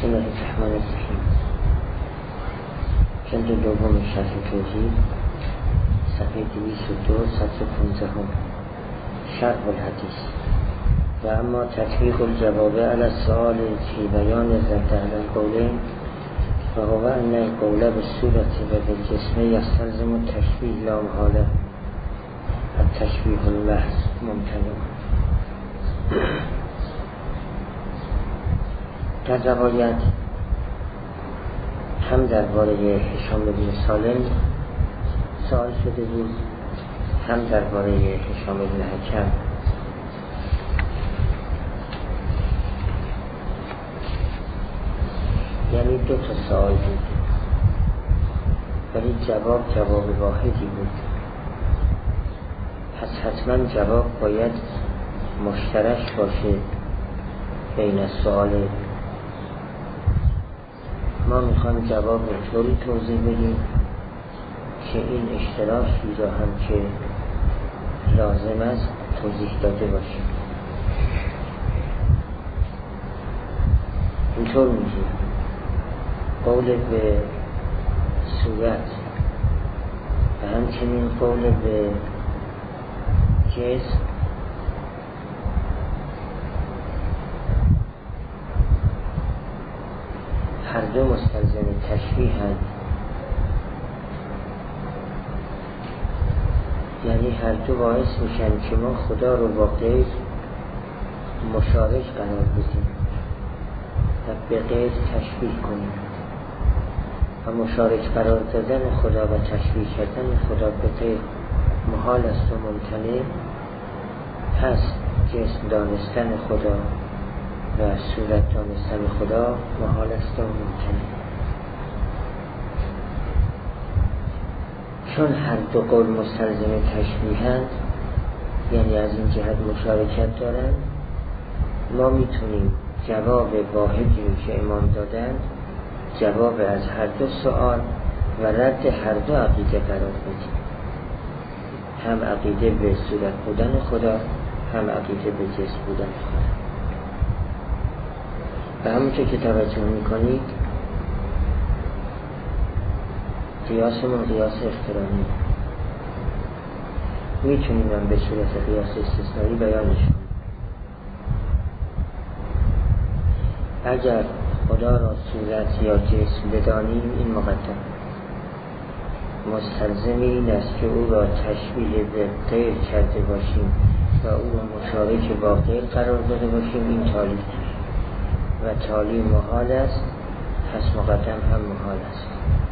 بسم الله الرحمن الرحیم. جلد دوم شرح توحید، صفحه 202 سطر 15 شرح الحدیث. و اما تطبیق الجواب علی السؤال فی بیان الرد علی القولین و هو ان القول بالصورة و بالجسم یستلزم التشبیه لا محاله، التشبیه المحض ممتنع. در روایت هم درباره هشام بن سالم سوال شده بود، هم درباره هشام بن حکم. یعنی دو تا سوال بود، ولی جواب واحدی بود. پس حتما جواب باید مشترک باشه بین سوال. ما میخوایم جواب رو طوری توضیح بدیم که این اشتراکی را هم که لازم است توضیح داده باشیم. اینطور میگیم قول به صورت و همچنین قول به جسم هر دو مستلزم تشبیه هست، یعنی هر دو باعث میشن که ما خدا رو با غیر مشارک قرار بدیم و به غیر تشبیه کنیم. و مشارک قرار دادن خدا و تشبیه کردن خدا به غیر محال است و ممتنع هست. جسم دانستن خدا و صورت دانستن خدا محال است و ممتنع. چون هر دو قول مستلزم تشبیهند، یعنی از این جهت مشارکت دارند، ما میتونیم جواب واحدی که امام دادند جواب از هر دو سوال و رد هر دو عقیده قرار بدیم. هم عقیده به صورت بودن خدا، هم عقیده به جسم بودن خدا. و همونطور که توجه میکنید قیاسمون قیاس اقترانی، میتونیم هم به صورت قیاس استثنایی بیانش کنیم. اگر خدا را صورت یا جسم بدانیم، این مقدم مستلزم این است که او را تشبیه به غیر کرده باشیم و او را مشارک با غیر قرار داده باشیم. این تالی و تالی محال است، پس مقدم هم محال است.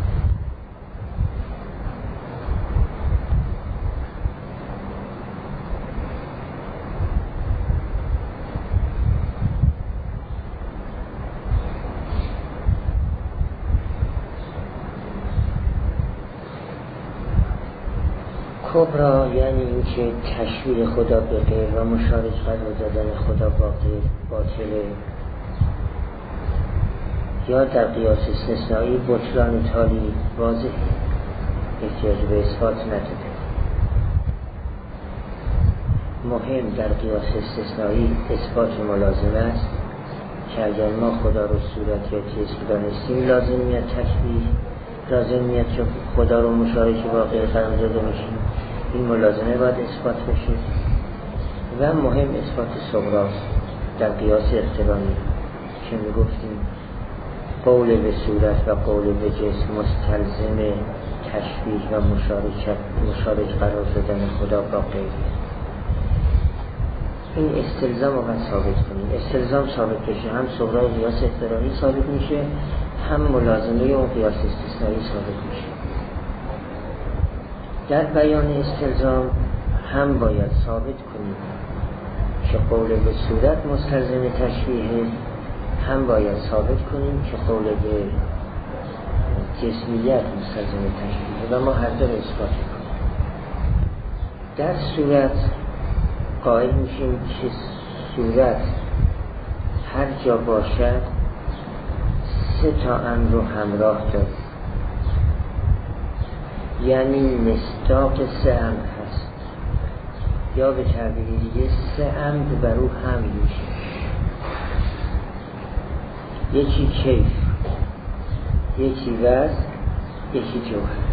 کبرا یعنی این که تشبیه خدا به غیر و مشارک قرار دادن خدا با غیر باطله، یا در قیاس استثنایی بطلان تالی واضح، احتیاج به اثبات نداره. مهم در قیاس استثنایی اثبات ملازمه است که اگر ما خدا رو صورت یا جسم دانستیم، لازم میاد تشبیه، لازم میاد که خدا رو مشارک با غیر قرار داده باشیم. این ملازمه باید اثبات بشه. و مهم اثبات صغراست در قیاس اقترانی که میگفتیم قول به صورت و قول به جسم مستلزم تشبیه و مشارک قرار دادن خدا با غیر. این استلزام رو باید ثابت کنیم. استلزام ثابت بشه، هم صغرای قیاس اقترانی ثابت میشه، هم ملازمه اون قیاس استثنایی ثابت میشه. در بیان استلزام هم باید ثابت کنیم که قول به صورت مستلزم تشبیه، هم باید ثابت کنیم که قول به جسمیت مستلزم تشبیه و ما هر دو رو اثبات کنیم. در صورت قائل میشیم که صورت هر جا باشد سه تا امر رو همراه داره، یعنی مصداق سه امر هست، یا به تعبیر دیگه سه امر بر او حمل میشه. یکی کیف، یکی وزن، یکی جوهر.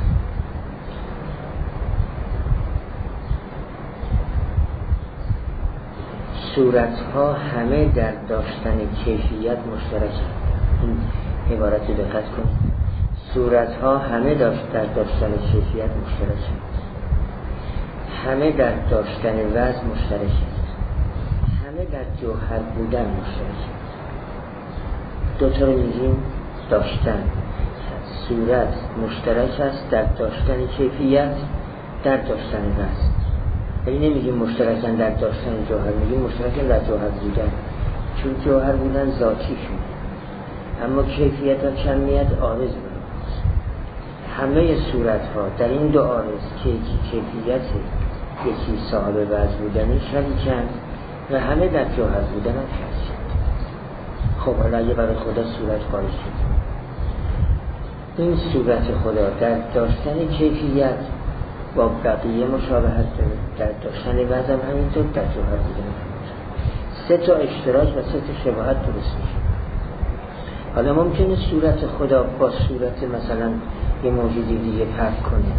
صورتها همه در داشتن کیفیت مشترکند. این عبارت رو دقت کنید. صورتها همه در داشتن کیفیت مشترکند، همه در داشتن وزن مشترکند، همه در جوهر بودن مشترکند. دو تا رو میگیم داشتن. صورت مشترک است در داشتن کیفیت، در داشتن وزن. یعنی نمیگیم مشترکن در داشتن جوهر، میگیم مشترکن در جوهر بودن، چون جوهر بودن ذاتیشونه، اما کیفیت و کمیت عارض بودن. همه صورت ها در این دو عارض که یکی کیفیت، یکی صاحب وزن بودن شریکن و همه در جوهر بودن هم شریکن. خب حالا اگه برای خدا صورت خارج شد، این صورت خدا در داشتن کیفیت با بقیه مشابهت داره، در داشتن وزن همینطور، در جوهر بودن همینطور. سه تا اشتراک و سه تا شباهت درست میشه. حالا ممکنه صورت خدا با صورت مثلا یه موجودی دیگه فرق کنه،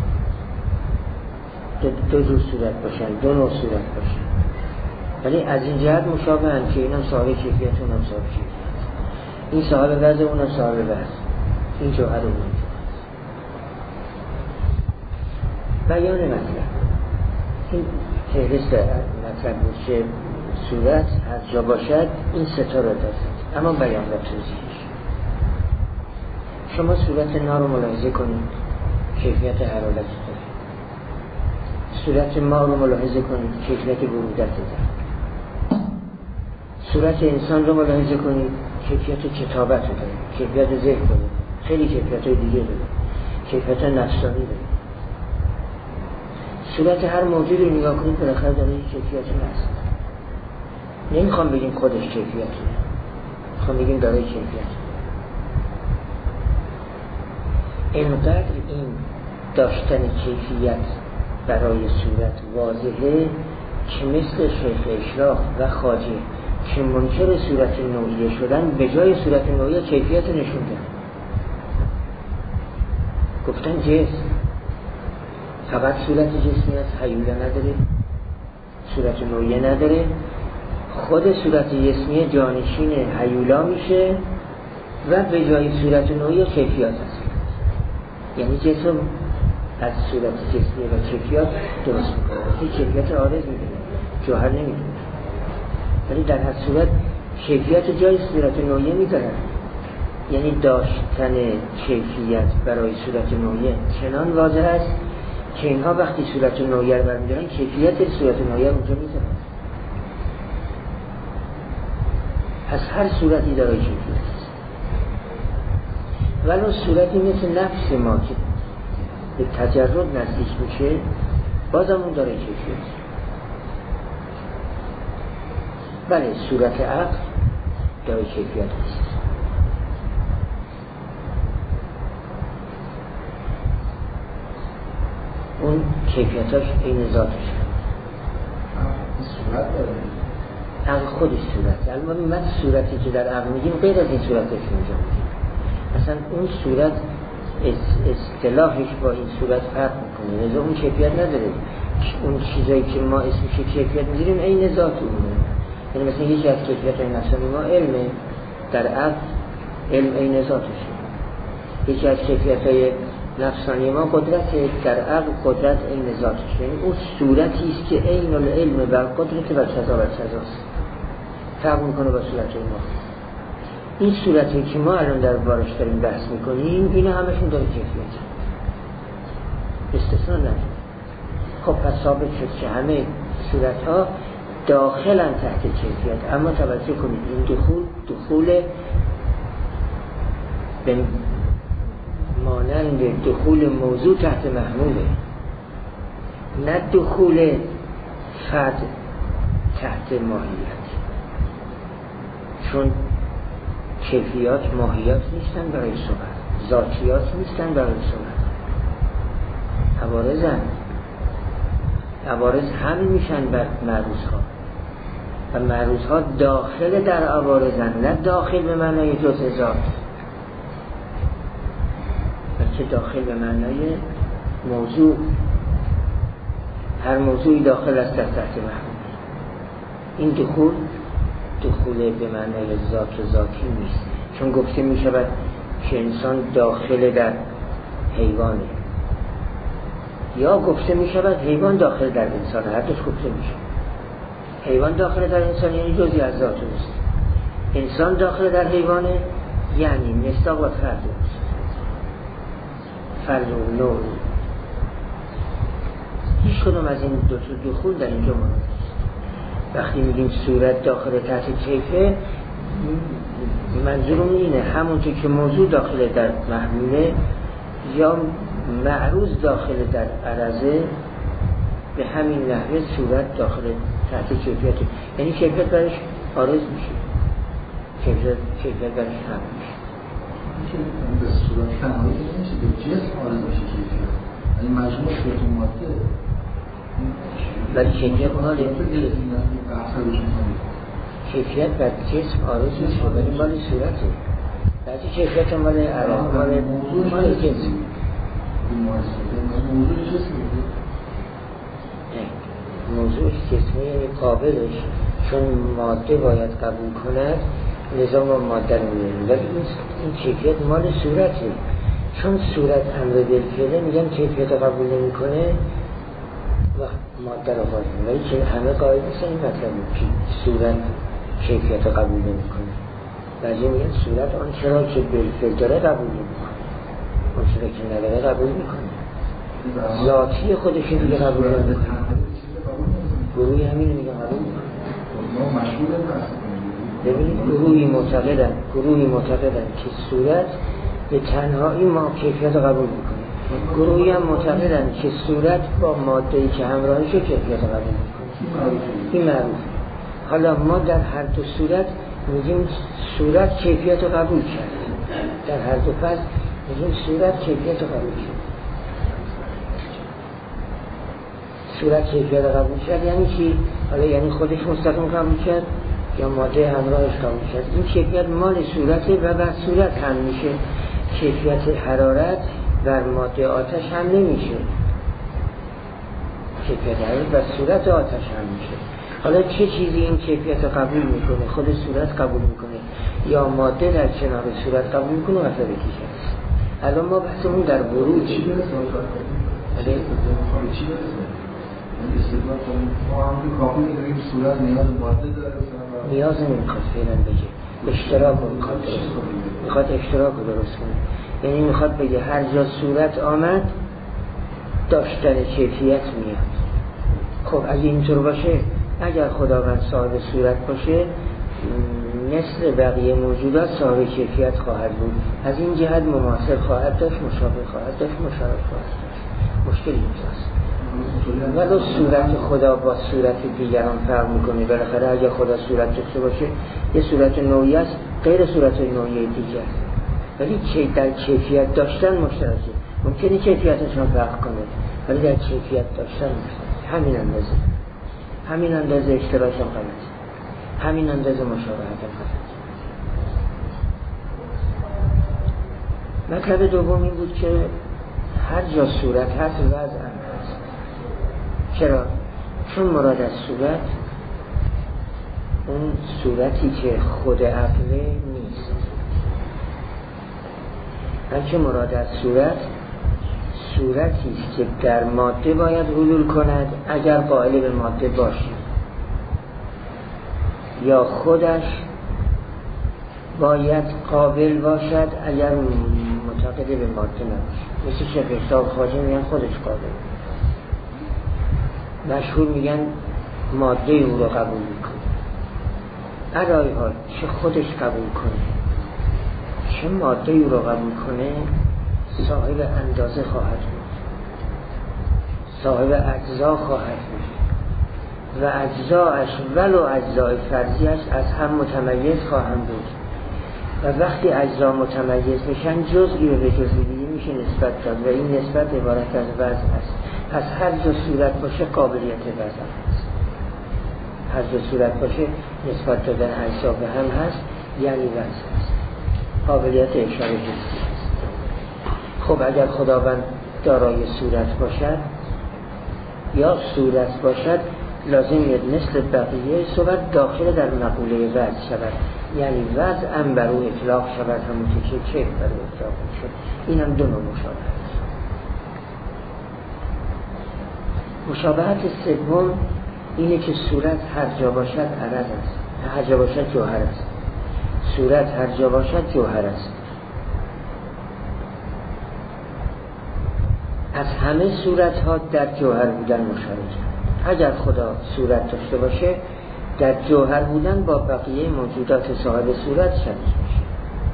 دو جور صورت باشن، دو نوع صورت باشن، ولی از این جهت مشابهن که اینم صاحب کیفیت، اونم صاحب کیفیت، این صاحب وزن، اونم صاحب وزن، این جوهر و اون جوهر. بیان مطلب، این فهرست مطلب میشه صورت هر جا باشد این ستا را دارد، اما بیان و توضیحش. شما صورت نار رو ملاحظه کنید، کیفیت حرارت داره. صورت ما رو ملاحظه کنید، کیفیت برودت داره. صورت انسان رو ملاحظه کنید، کیفیت کتابت داره، کیفیت ذهن داره، خیلی کیفیت دیگه داره، کیفیت نفسانی داره. صورت هر موجودی رو نگاه کنید بالاخره داره یک کیفیتی هست. نمیخوام بگیم خودش کیفیتی، میخوام بگیم داره کیفیت. اینقدر این داشتن کیفیت برای صورت واضحه که مثل شیخ اشراق و خواجه که منکر صورت نوعیه شدن، به جای صورت نوعیه کیفیت نشون دادن. گفتن جسم فقط صورت جسمی است، هیولا نداره، صورت نوعیه نداره. خود صورت جسمی جانشین هیولا میشه و به جای صورت نوعیه کیفیت هست. یعنی جسم از صورت جسمی و کیفیت درست میکنه، این کیفیت عارض میدونه، جوهر نمیدونه، ولی در هر صورت کیفیت جای صورت نوعیه میدارن. یعنی داشتن کیفیت برای صورت نوعیه چنان واضح است که اینها وقتی صورت نوعیه رو برمیدارن کیفیت صورت نوعیه اونجا میذارن. پس هر صورتی داره کیفیت است، ولو صورتی مثل نفس ما که به تجرد نزدیک میشه بازم اون داره کیفیت. بله صورت عقل داره کیفیت است، اون کیفیتاش این ذاتش صورت داره، عقل خودش صورت. البته من صورتی که در عقل میگیم غیر از این صورتش اینجا میگیم. اصلا اون صورت اصطلاحش با این صورت فرق میکنه، لذا اون کیفیت نداره. اون چیزایی که ما اسمش کیفیت میذاریم عین ذات اونه. یعنی مثلا یکی از کیفیت‌های نفسانی ما علمه، در عقل علم عین ذاتشه. یکی از کیفیت‌های نفسانی ما قدرت، در عقل قدرت عین ذاتشه. یعنی اون صورتی است که عین العلم و قدرت و کذا و کذاست، فرق میکنه با صورت ما. این صورتی که ما الان در بارش داریم بحث میکنیم اینا همشون داره کیفیت، استثناء نداره. خب پس ثابت شد که همه صورت ها داخلن تحت کیفیت، اما توجه کنید این دخول به مانند دخول موضوع تحت محموله، نه دخول فرد تحت ماهیت. چون کیفیات ماهیات نیستن برای صورت، ذاتیات نیستن برای صورت، عوارض هم میشن بر معروض ها. و معروض ها داخل در عوارضن، نه داخل به معنای جزء ذات، بلکه داخل به معنای موضوع. هر موضوعی داخل است در تحت محمول. این دخول به معنای ذات و ذاتی نیست، چون گفته می شود که انسان داخل در حیوانه، یا گفته می شود حیوان داخل در انسان. هر دوش گفته می شود. حیوان داخل در انسان یعنی جزئی از ذات اوست، انسان داخل در حیوانه یعنی مصداق و فرد اوست، فرد و نوع. هیچ کدوم از این دو تا دخول در اینجا مانده است. وقتی میگیم صورت داخل تحت کیفه، منظورم اینه همونطور که موضوع داخل در محموله یا معروض داخل در عرضه، به همین نحوه صورت داخل تحت کیفیت، یعنی کیفیت برش عارض میشه، کیفیت برش هم میشه. به صورت تنهایی نمیشه، به جسم عارض میشه کیفیت، یعنی مجموع صورت و ماده. ولی کیفیت مال کیفیت بر جسم عارض میشه، ولی مال صورته. بعضی کیفیت مال عرض، مال جسم. موضوع جسمی موضوع جسمی یعنی قابلش، چون ماده باید قبول کند نظام و ماده رو می‌بینیم، ولی این کیفیت مال صورته. چون صورت امر بالفعله میگن کیفیت قبول نمی‌کنه و ماده رو قبول می‌کنه، ولی که همه قائل نیستن این مطلب که صورت کیفیت قبول نمی‌کنه. بعضی میگن صورت آن چرا که بالفعل داره قبول نمی‌کنه، اون چرا که نداره قبول می‌کنه. ذاتی خودش دیگه قبول نمی‌کنه. گروهی همین میگن قبول می‌کنه. ببینید گروهی معتقدن که صورت به تنهایی ما کیفیت قبول می‌کنه. گروهی هم معتقدن که صورت با ماده‌ای که همراهشه کیفیت قبول می‌کنه. این معروف. حالا ما در هر دو صورت میگیم صورت کیفیت قبول کرد. در هر دو فصل میگیم صورت کیفیت قبول کرد. صورت کیفیت قبول کرد یعنی چی؟ حالا یعنی خودش مستقیم قبول کرد یا ماده همراهش قبول کرد. این کیفیت مال صورته و بر صورت هم میشه. کیفیت حرارت بر ماده آتش هم نمیشه. کیفیت حرارت بر صورت آتش هم میشه. حالا چه چیزی این کیفیت قبول میکنه؟ خود صورت قبول میکنه یا ماده در کنار صورت قبول میکنه و مثلا بکیشه است. الان ما بحثمون در بروج چی برسه؟ چی برسه؟ استدلال کنیم ما همون کافی می‌دونیم صورت نیاز ماده داره، نیاز نمیخواد فعلا بگه، اشتراک رو میخواد درست کنه، میخواد اشتراک رو درست کنه. یعنی میخواد بگه هر جا صورت آمد داشتن کیفیت میاد. خب اگه اینطور باشه، اگر خداوند صاحب صورت باشه مثل بقیه موجودات صاحب کیفیت خواهد بود، از این جهت مماثل خواهد داشت، مشابه خواهد داشت، مشابه خواهد داشت. مشکلی اینجاست. ولو صورت خدا با صورت دیگران فرق میکنه. بالاخره اگر خدا صورت داشته باشه یه صورت نوعی است غیر صورت نوعی دیگر، ولی در کیفیت داشتن مشترکه. ممکنه کیفیتشون فرق کنه ولی در کیفیت داشتن مشترکه. همین اندازه اشتراکشون غلطه، همین اندازه مشابهت غلطه. مطلب دوم این بود که هر جا صورت هست وضع هم هست. چرا؟ چون مراد از صورت اون صورتی که خود عقله نیست، بلکه مراد از صورتی است که در ماده باید حلول کند اگر قائل به ماده باشه، یا خودش باید قابل باشد اگر معتقد به ماده نباشه. مثل شیخ حساب خواجه میگن خودش قابل، مشهور میگن ماده او رو قبول میکنه. علای حال چه خودش قبول کنه چه ماده او رو قبول کنه صاحب اندازه خواهد بود، صاحب اجزا خواهد بود و اجزاش ولو اجزای فرضیش از هم متمیز خواهند بود و وقتی اجزا متمیز میشن جزئی رو به جزئی دیگه میشه نسبت داد و این نسبت عبارت از وزن است. پس هر جا صورت باشه قابلیت وزن است. هر دو صورت باشه نسبت دادن اجزا به هم هست، یعنی وضع هست، قابلیت اشاره جستی هست. خب اگر خداوند دارای صورت باشد یا صورت باشد، لازم مثل بقیه صورت داخل در مقوله وضع شود، یعنی وضع هم بر او اطلاق شود، همون که چه بر او اطلاق شد. این هم دو نوع مشابهت است. مشابهت سوم اینه که صورت هر جا باشد عرض است، هر جا باشد جوهر است. صورت هر جا باشد جوهر است. از همه صورت ها در جوهر بودن مشارکت. اگر خدا صورت داشته باشه، در جوهر بودن با بقیه موجودات صاحب صورت شبیه میشه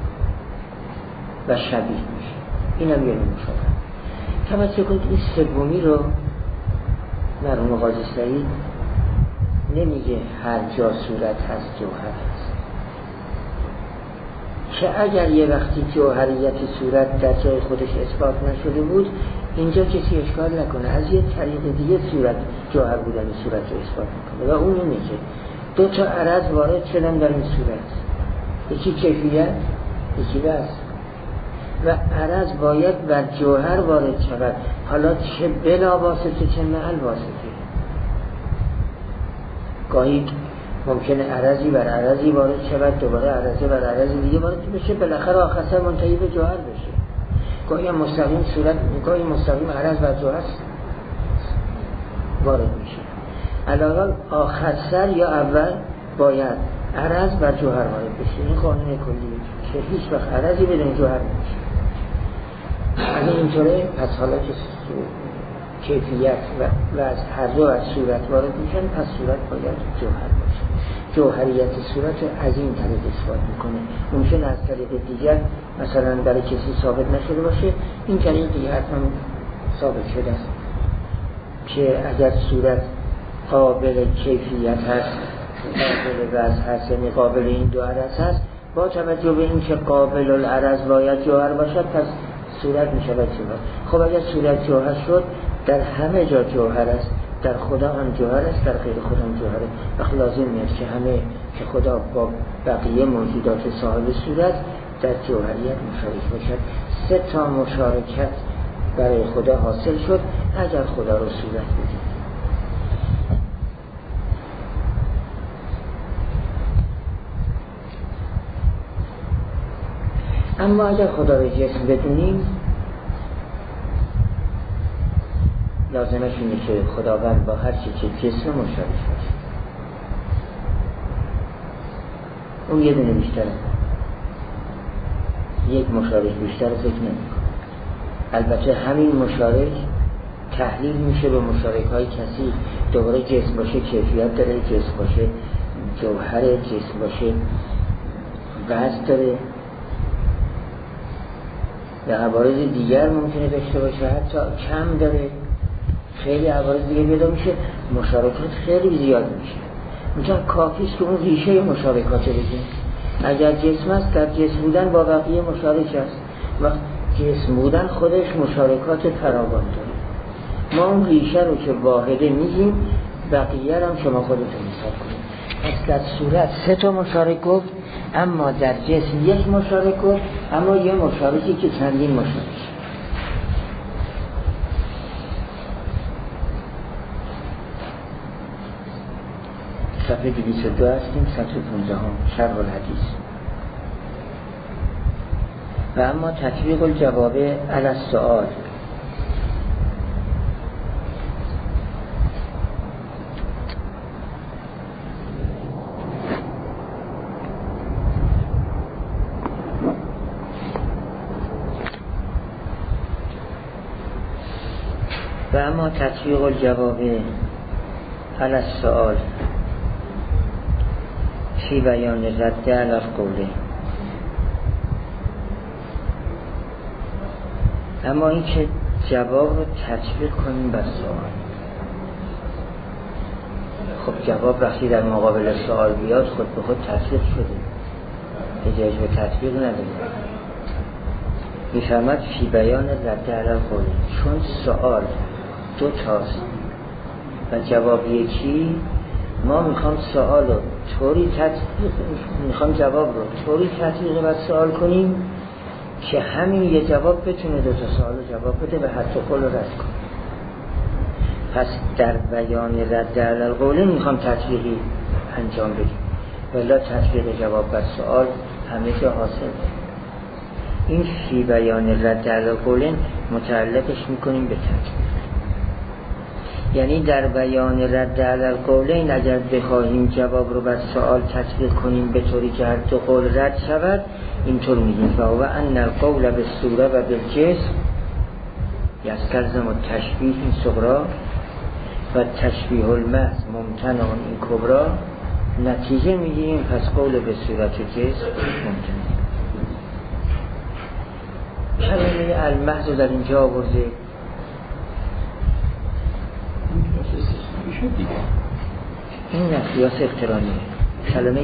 و شبیه میشه. این هم یه مشابهت. توجه کنید این سومی رو مرحوم قاضی سعید نمیگه هر جا صورت هست جوهر هست، که اگر یه وقتی جوهریت صورت در جای خودش اثبات نشده بود، اینجا کسی اشکال نکنه از یه طریق دیگه صورت جوهر بودن صورت رو اثبات میکنه، و اون اینه که دو تا عرض وارد شدن در این صورت، یکی کیفیت یکی وضع، و عرض باید بر جوهر وارد شود، حالا چه بلا واسطه چه محل واسطه. گاهی ممکنه عرضی بر عرضی وارد شود، دوباره عرضی بر عرضی دیگه وارد بشه، بالاخره آخر سر منتهی به جوهر بشه. گاهی مستقیم صورت، گاهی مستقیم عرض بر جوهر وارد میشه. علاوه آخر سر یا اول باید عرض بر جوهر وارد بشه. این قانون کلیه که هیچ وقت عرضی بدون جوهر نمیشه. اگه اینطوره پس حالا که کیفیت و از هر دو از صورت وارد میشن، پس صورت باید جوهر باشه. جوهریت صورت رو از این طریق اثبات میکنه. ممکن از طریق دیگر مثلا برای کسی ثابت نشده باشه، این طریق دیگر حتما ثابت شده است که اگر صورت قابل کیفیت هست، قابل وضع هست، یعنی قابل این دو عرض هست، با توجه به این که قابل العرض باید جوهر باشد، پس صورت می شود جوهر. خب اگر صورت جوهر شد، در همه جا جوهر است، در خدا هم جوهر است، در غیر خدا هم جوهر است. وقت لازم میاد که همه که خدا با بقیه موجودات صاحب صورت در جوهریت مشارک باشد. سه تا مشارکت برای خدا حاصل شد اگر خدا رو صورت بدید. اما اگر خدا رو جسم بدونیم، لازمش اینه که خداوند با هر چی که جسم مشارک باشه. اون یه دونه بیشتره، یک مشارک بیشتر فکر نمی‌کنه. البته همین مشارک تحلیل میشه به مشارک‌های کسی، دوباره جسم باشه کیفیت داره، جسم باشه جوهر، جسم باشه وزن داره و عوارض دیگر ممکنه داشته باشه، حتی کم داره، خیلی عوارض دیگه پیدا میشه، مشارکات خیلی زیاد میشه. میگن کافیست که اون ریشه مشارکات رو بگیم. اگر جسم است، در جسم بودن با بقیه مشارک است، وقت جسم بودن خودش مشارکات فراوان داره. ما اون ریشه رو که واحده میگیم، بقیه هم شما خودتون حساب کنید. پس در صورت سه تا مشارک گفت، اما در جسم یک مشارک گفت، اما یه مشارکی که چندین مشارک. صفحه 202 هستیم، صفحه 15 شرح الحدیث. و اما تطبیق الجواب علی السؤال. و اما تطبیق الجواب علی السؤال فی بیان رد علی القول. اما این که جواب رو تطبیق کنیم بر سوال. خب جواب وقتی در مقابل سوال بیاد خود به خود تطبیق شده، احتیاج به تطبیق نداره. میفرماد فی بیان رد علی القول، چون سوال دو تاست و جواب یکی، ما میخوام سوال رو طوری میخوام جواب رو طوری تطبیق بر سوال کنیم که همین یه جواب بتونه دو تا سوال رو جواب بده و حتی قول رو رد کنه. پس در بیان رد علی القول میخوام تطبیقی انجام بدیم، ولی تطبیق جواب بر سوال همه جا حاصل. این فی بیان رد علی القول متعلقش میکنیم به تطبیق. یعنی در بیان رد علی القولین اگر بخواهیم جواب رو بر سوال تطبیق کنیم به طوری که هر دو قول رد شود، اینطور میگیم و ان القول بالصوره و بالجسم یستلزم التشبیه این صغرا و تشبیه المحض ممتنع این کبرا. نتیجه میگیم پس قول به صورت جسم ممتنع. کلمه المحض رو در اینجا آورده. این نه قیاس اقترانیه. کلمه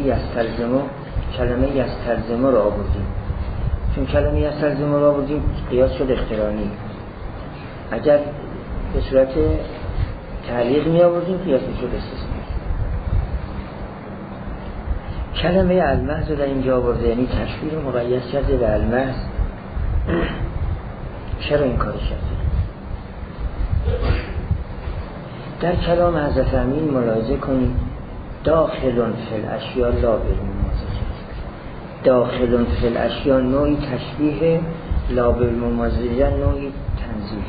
یستلزم رو آوردیم، چون کلمه یستلزم رو آوردیم قیاس شد اقترانی. اگر به صورت تعلیق می آوردیم قیاس شد استثنایی. کلمه المحض رو در اینجا آورده، یعنی تشبیه رو مقید کرده به المحض. چرا این کارش کرده؟ در کلام حضرت امین ملاحظه کنید داخلون فی الاشیاء لا بالممازجه. داخلون فی الاشیاء نوعی تشبیه، لا بالممازجه نوعی تنزیه.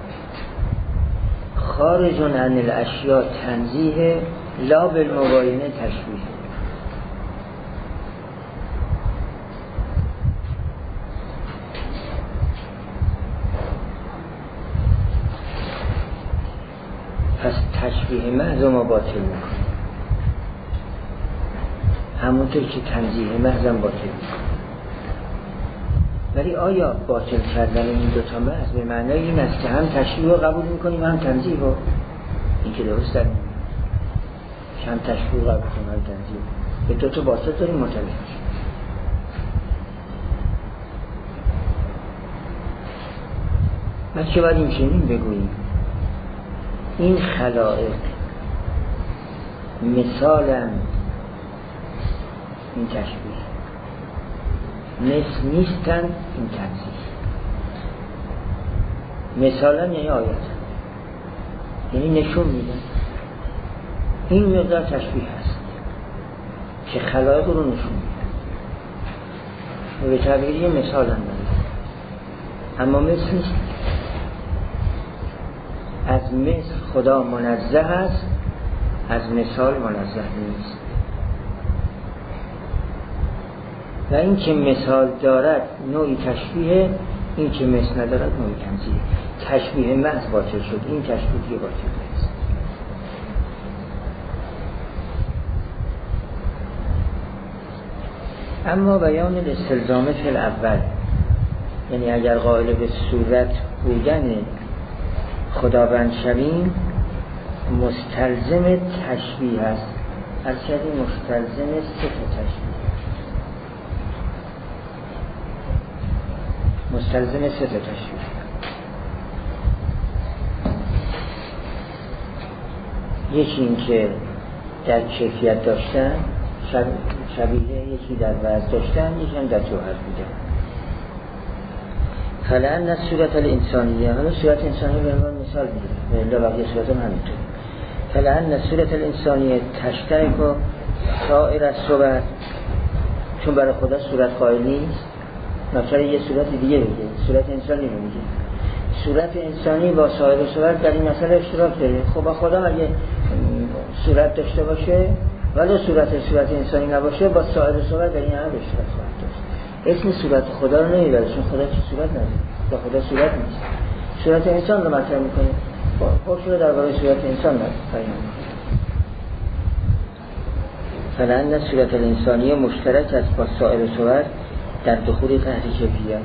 خارجون عن الاشیاء تنزیه، لا بالمباینه تشبیه. پس تشبیه محض ما باطل میکنه، همونطور که تنزیه محض هم باطل میکنه. ولی آیا باطل کردن این دوتا محض به معنای این است که هم تشبیه رو قبول میکنیم هم تنزیه رو؟ این که درست داریم، هم تشبیه رو قبول کنیم هم تنزیه. به دوتا باطل داریم مطلق. بچه باید این چنین بگوییم این خلائق مثالا این تشبیه، مثل نیستن این تنزیه. مثالا یعنی آیت، یعنی نشون میدن این مقدار تشبیه هست که خلائق رو نشون میدن و به تعبیری مثالا دارن، اما مثل نیست. از مثل خدا منزه است، از مثال منزه نیست. و این که مثال دارد نوعی تشبیه، این که مثل ندارد نوعی تنزیه. تشبیه محض باطل شد، این تشبیه باطل نیست. اما بیان الاستلزام فی الاول، یعنی اگر قائل به صورت بودن خداوند شویم مستلزم تشبیه است. هر چیزی مستلزم صفت تشبیه، مستلزم صفت تشبیه. یکی این که در کیفیت داشتن شبیه، یکی در وضع داشتن، یکی هم در جوهر بودن. فلان صورت الانسانیه، حالا صورت انسانی به عنوان مثال میگیره، ولی بقیه صورت هم همینطور. فلان صورت الانسانیه تشترک و سایر الصور، چون برای خدا صورت قائل نیست، مثلا یه صورت دیگه بگه، صورت انسانی رو میگه. صورت انسانی با سایر الصور در این مسئله اشتراک داره. خب با خدا اگه صورت داشته باشه ولی صورت انسانی نباشه، با سایر الصور در این هم اشتراک خواهد داشت. اسم صورت خدا رو نمیبره، چون خدا چه صورت نداره، با خدا صورت نیست. صورت انسان رو مطرح میکنه، خودش رو درباره صورت انسان بیان میکنه. فلان صورت الانسانیه مشترک است با سایر صور در دخول تحت کیفیت،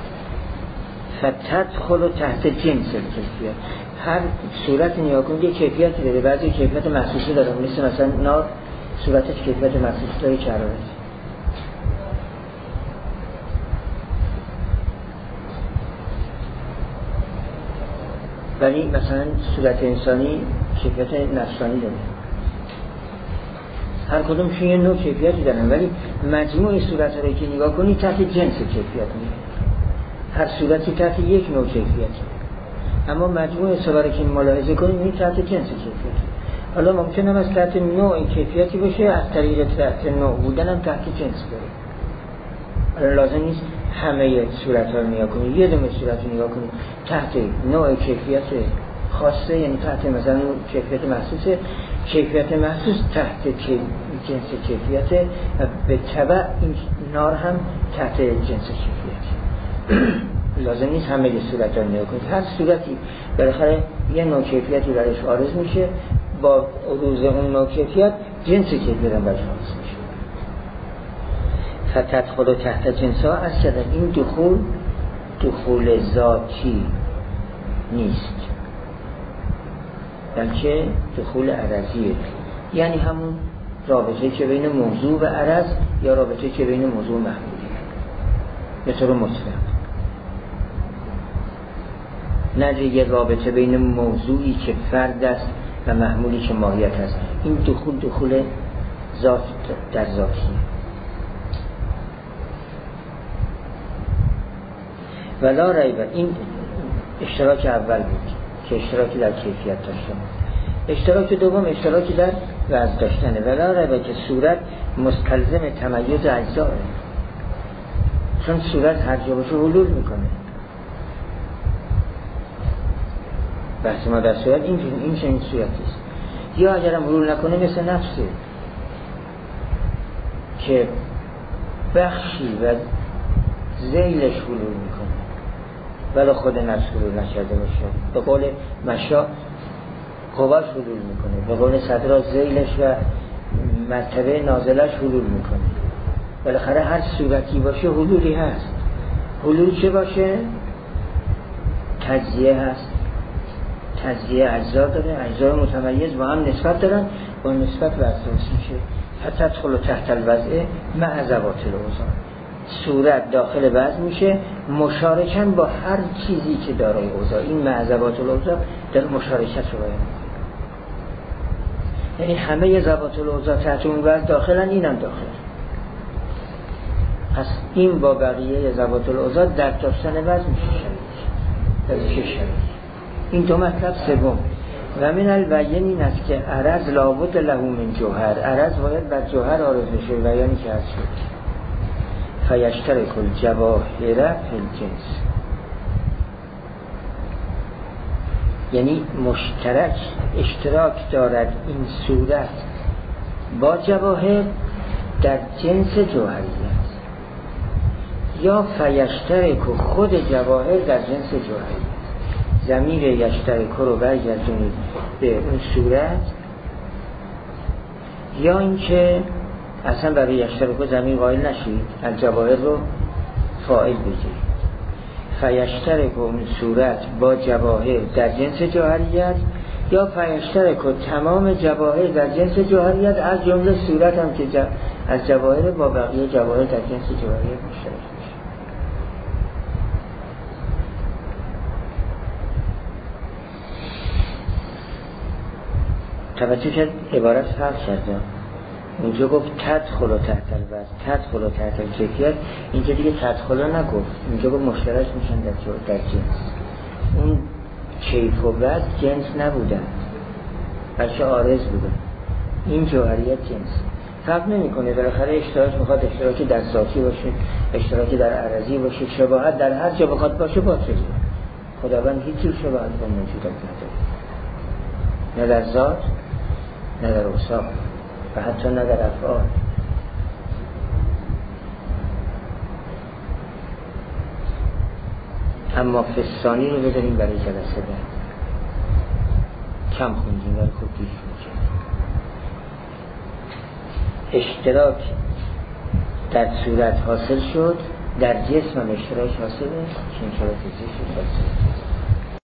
فتدخل تحت جنس الکیفیت. هر صورت نیا کنید یک کیفیتی داره، بعضی کیفیت مخصوصی داره، مثلا نار صورتش کیفیت مخصوصی داره که حرارت. ولی مثلا صورت انسانی کیفیت نفسانی داره. هر کدومشون یه نوع کیفیتی دارن، ولی مجموع صورت رو که نگاه کنی تحت جنس کیفیت میاد. هر صورتی تحت یک نوع کیفیت، اما مجموع صور که ملاحظه کنیم این تحت جنس کیفیت. حالا ممکنه از تحت نوع کیفیتی باشه، از طریق تحت نوع بودن هم تحت جنس بره. لازم نیست همه صورت ها رو نگاه کنیم، یه دونه صورت رو نگاه کنیم تحت نوع کیفیت خاصه، یعنی تحت مثلا کیفیت محسوسه، کیفیت محسوس تحت جنس کیفیت و به تبع این نار هم تحت جنس کیفیت. لازم نیست همه صورت ها رو نگاه کنیم، هر صورتی بالاخره یه نوع کیفیتی برش عارض میشه، با عروض اون نوع کیفیت جنس کیفیت هم برش عارض میشه. فتدخل تحت جنس ها از شدن این دخول ذاتی نیست، بلکه دخول عرضیه، یعنی همون رابطه که بین موضوع و عرض یا رابطه که بین موضوع و محمولی به طور مطلق، نه یه رابطه بین موضوعی که فرد است و محمولی که ماهیت است. این دخول ذات در ذاتیه. ولا ریب، این اشتراک اول بود که اشتراکی در کیفیت داشتن. اشتراک دوم اشتراکی در وضع داشتنه. ولا ریب که صورت مستلزم تمیز اجزاه، چون صورت هر جا باشه حلول میکنه. بحث ما در صورت این چنین صورتی است. یا اگرم حلول نکنه مثل نفسه که بخشی و ذیلش حلول میکنه ولی خود نفس حلول نکرده باشه. به قول مشا قواش حلول میکنه، به قول صدرا ذیلش و مرتبه نازلش حلول میکنه. بالاخره هر صورتی باشه حلولی هست. حلول چه باشه؟ تجزیه هست. تجزیه اجزا داره، اجزای متمیز با هم نسبت دارن، با نسبت وضعیت میشه. فتدخل تحت الوضع مع ذوات الاوضاع، صورت داخل وضع میشه مشارکاً با هر چیزی که دارای اوضاع. این مع ذوات الاوضاع در مشارکت رو بیان میکنه، یعنی همه ذوات الاوضاع تحت اون وضع داخلن، اینم داخل. پس این با بقیه ذوات الاوضاع در داشتن وضع میشه. این دو مطلب سوم. و من البین این است که عرض لابد له من جوهر، عرض باید بر جوهر عارض بشه، بیانی که هست شد. فیشترک الجواهر فی الجنس، یعنی اشتراک دارد این صورت با جواهر در جنس جوهریت، یا فیشترک خود جواهر در جنس جوهریت. ضمیر یشترک رو برگردونید به اون صورت، یا اینکه اصلا برای یشترک ضمیر قائل نشید، الجواهر رو فاعل بگیرید. فیشترک اون صورت با جواهر در جنس جوهریت، یا فیشترک تمام جواهر در جنس جوهریت، از جمله صورت هم که از جواهر با بقیه جواهر در جنس جوهریت مشترک میشه. توجه کرد عبارت فرق کرده. اونجا گفت تدخل تحت الوضع، تدخل تحت الکیفیت، اینجا دیگه تدخل نگفت، اینجا گفت مشترک میشن در جنس. اون کیف و وضع جنس نبودن بلکه عارض بودن. این جوهریت جنس فرق نمیکنه. بالاخره اشتراک میخواد اشتراکی در ذاتی باشه، اشتراکی در عرضی باشه، شباهت در هر جا بخواد باشه باطله. خداوند هیچ جور شباهت با موجودات نداره، نه در ذات نه در اوصاف و حتی نه در افعال. اما فسانی رو بداریم برای جلسه بعد، کم خوندیم ولی خوب گیش میکنیم. اشتراک در صورت حاصل شد، در جسم هم اشتراک حاصله، که این شرط زیست حاصل